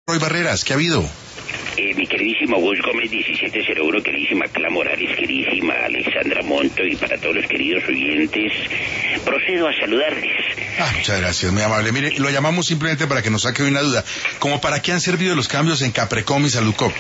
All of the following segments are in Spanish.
Roy Barreras, ¿qué ha habido? Mi queridísimo Gus Gómez 1701, queridísima Cla Morales, queridísima Alexandra Monto y para todos los queridos oyentes, procedo a saludarles. Muchas gracias, muy amable. Mire, lo llamamos simplemente para que nos saque una duda. ¿Cómo para qué han servido los cambios en Caprecom y Saludcop?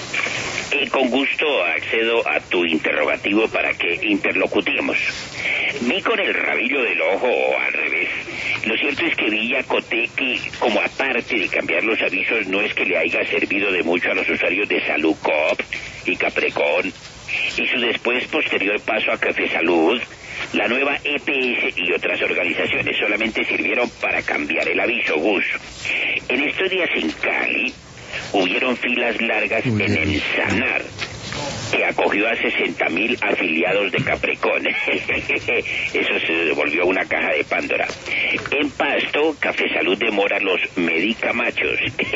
Con gusto accedo a tu interrogativo para que interlocutemos. Vi con el rabillo del ojo o al revés. Lo cierto es que vi y acoté que, como aparte de cambiar los avisos, no es que le haya servido de mucho a los usuarios de Saludcop y Caprecom, y su después posterior paso a Café Salud, la nueva EPS y otras organizaciones solamente sirvieron para cambiar el aviso, Gus. En estos días en Cali hubieron filas largas en el Sanar, que acogió a 60.000 afiliados de Caprecom. Eso se volvió una caja de Pandora. En Pasto, Café Salud demora los medicamachos.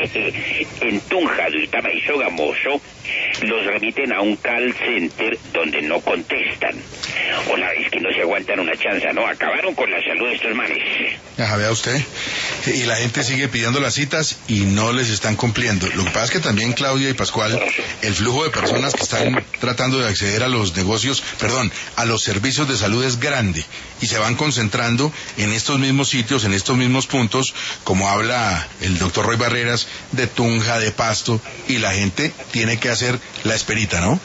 En Tunja, Duitama y Sogamoso los remiten a un call center donde no contestan. Hola, es que no se aguantan una chanza, ¿no? Acabaron con la salud de estos manes. Vea usted. Y la gente sigue pidiendo las citas y no les están cumpliendo. Lo que pasa es que también, Claudia y Pascual, el flujo de personas que están tratando de acceder a los a los servicios de salud es grande y se van concentrando en estos mismos sitios, en estos mismos puntos, como habla el doctor Roy Barreras, de Tunja, de Pasto, y la gente tiene que hacer la esperita, ¿no?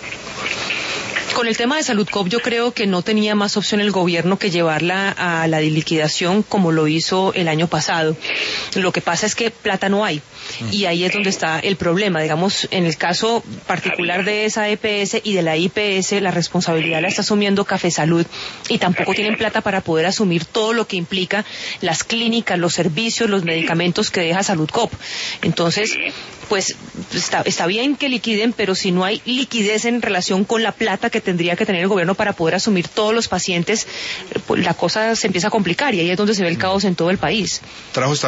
Con el tema de Saludcop yo creo que no tenía más opción el gobierno que llevarla a la liquidación como lo hizo el año pasado. Lo que pasa es que plata no hay y ahí es donde está el problema. Digamos, en el caso particular de esa EPS y de la IPS, la responsabilidad la está asumiendo Café Salud y tampoco tienen plata para poder asumir todo lo que implica las clínicas, los servicios, los medicamentos que deja Saludcop. Entonces, pues está bien que liquiden, pero si no hay liquidez en relación con la plata que tendría que tener el gobierno para poder asumir todos los pacientes, pues la cosa se empieza a complicar y ahí es donde se ve el caos en todo el país.